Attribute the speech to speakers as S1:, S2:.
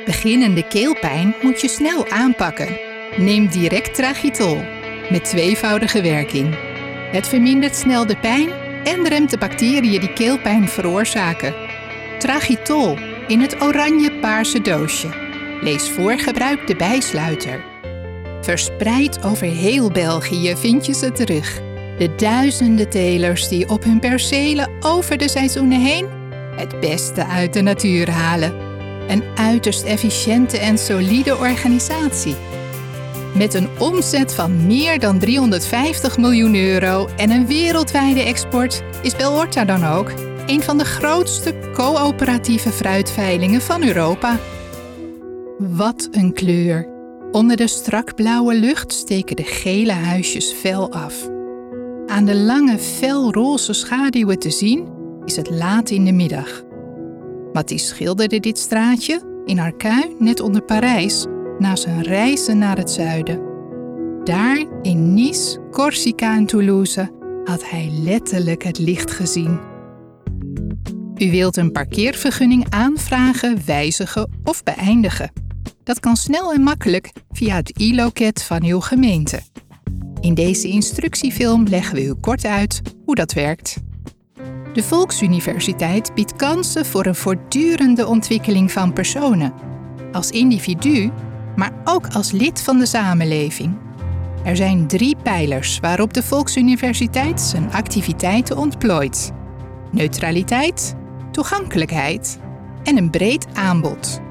S1: Beginnende keelpijn moet je snel aanpakken. Neem direct Tragitol, met tweevoudige werking. Het vermindert snel de pijn en remt de bacteriën die keelpijn veroorzaken. Tragitol in het oranje-paarse doosje. Lees voor gebruik de bijsluiter. Verspreid over heel België vind je ze terug. De duizenden telers die op hun percelen over de seizoenen heen het beste uit de natuur halen. Een uiterst efficiënte en solide organisatie. Met een omzet van meer dan 350 miljoen euro en een wereldwijde export is Belorta dan ook een van de grootste coöperatieve fruitveilingen van Europa. Wat een kleur! Onder de strak blauwe lucht steken de gele huisjes fel af. Aan de lange felroze schaduwen te zien is het laat in de middag. Mathies schilderde dit straatje in Arcueil, net onder Parijs, na zijn reizen naar het zuiden. Daar in Nice, Corsica en Toulouse had hij letterlijk het licht gezien. U wilt een parkeervergunning aanvragen, wijzigen of beëindigen. Dat kan snel en makkelijk via het e-loket van uw gemeente. In deze instructiefilm leggen we u kort uit hoe dat werkt. De Volksuniversiteit biedt kansen voor een voortdurende ontwikkeling van personen. Als individu, maar ook als lid van de samenleving. Er zijn 3 pijlers waarop de Volksuniversiteit zijn activiteiten ontplooit: neutraliteit, toegankelijkheid en een breed aanbod.